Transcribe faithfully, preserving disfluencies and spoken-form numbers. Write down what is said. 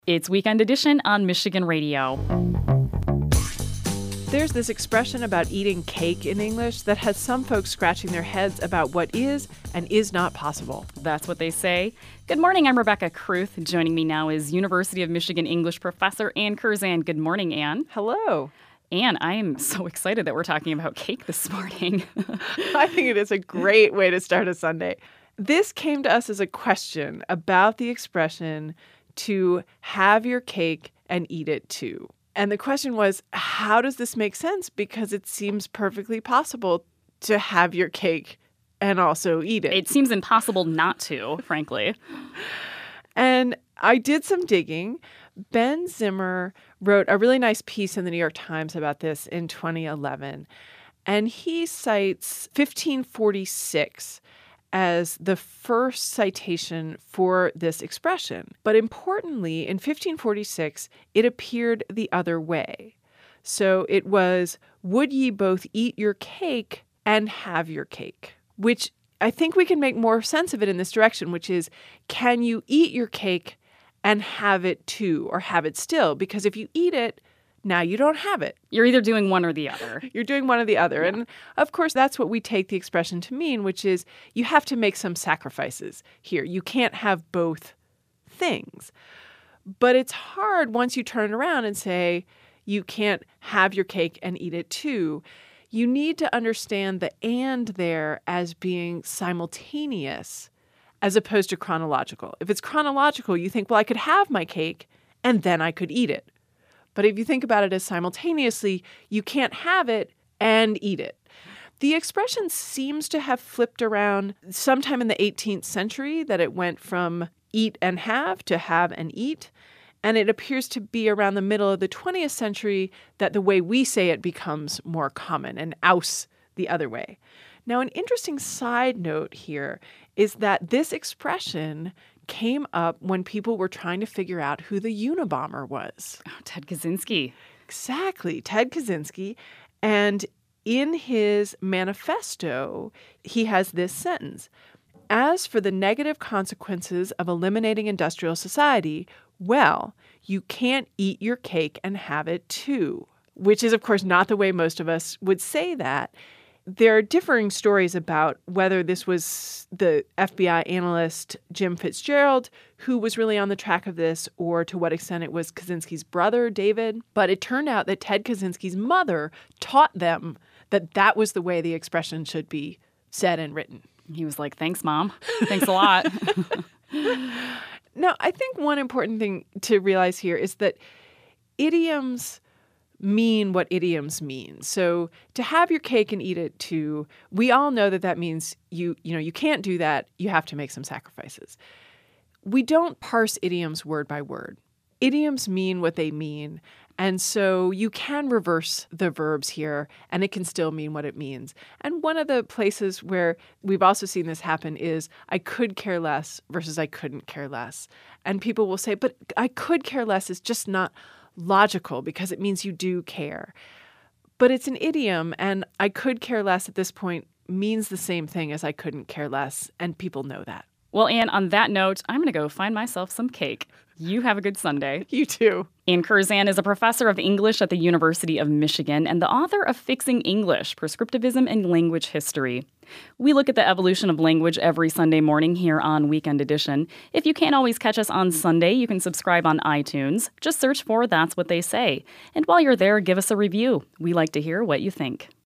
It's Weekend Edition on Michigan Radio. There's this expression about eating cake in English that has some folks scratching their heads about what is and is not possible. That's what they say. Good morning, I'm Rebecca Kruth. Joining me now is University of Michigan English professor Ann Curzan. Good morning, Ann. Hello. Ann, I am so excited that we're talking about cake this morning. I think it is a great way to start a Sunday. This came to us as a question about the expression to have your cake and eat it too. And the question was, how does this make sense? Because it seems perfectly possible to have your cake and also eat it. It seems impossible not to, frankly. And I did some digging. Ben Zimmer wrote a really nice piece in the New York Times about this in twenty eleven. And he cites fifteen forty-six as the first citation for this expression. But importantly, in fifteen forty-six, it appeared the other way. So it was, would ye both eat your cake and have your cake? Which I think we can make more sense of it in this direction, which is, can you eat your cake and have it too, or have it still? Because if you eat it, now you don't have it. You're either doing one or the other. You're doing one or the other. Yeah. And of course, that's what we take the expression to mean, which is you have to make some sacrifices here. You can't have both things. But it's hard once you turn around and say you can't have your cake and eat it too. You need to understand the and there as being simultaneous as opposed to chronological. If it's chronological, you think, well, I could have my cake and then I could eat it. But if you think about it as simultaneously, you can't have it and eat it. The expression seems to have flipped around sometime in the eighteenth century, that it went from eat and have to have and eat. And it appears to be around the middle of the twentieth century that the way we say it becomes more common and aus the other way. Now, an interesting side note here is that this expression came up when people were trying to figure out who the Unabomber was. Oh, Ted Kaczynski. Exactly, Ted Kaczynski. And in his manifesto, he has this sentence: as for the negative consequences of eliminating industrial society, well, you can't eat your cake and have it too. Which is, of course, not the way most of us would say that. There are differing stories about whether this was the F B I analyst Jim Fitzgerald who was really on the track of this, or to what extent it was Kaczynski's brother, David. But it turned out that Ted Kaczynski's mother taught them that that was the way the expression should be said and written. He was like, thanks, Mom. Thanks a lot. Now, I think one important thing to realize here is that idioms mean what idioms mean. So to have your cake and eat it too, we all know that that means you, you know, you can't do that. You have to make some sacrifices. We don't parse idioms word by word. Idioms mean what they mean. And so you can reverse the verbs here, and it can still mean what it means. And one of the places where we've also seen this happen is I could care less versus I couldn't care less. And people will say, but I could care less is just not logical because it means you do care. But it's an idiom, and I could care less at this point means the same thing as I couldn't care less, and people know that. Well, Ann, on that note, I'm going to go find myself some cake. You have a good Sunday. You too. Ann Curzan is a professor of English at the University of Michigan and the author of Fixing English, Prescriptivism and Language History. We look at the evolution of language every Sunday morning here on Weekend Edition. If you can't always catch us on Sunday, you can subscribe on iTunes. Just search for That's What They Say. And while you're there, give us a review. We like to hear what you think.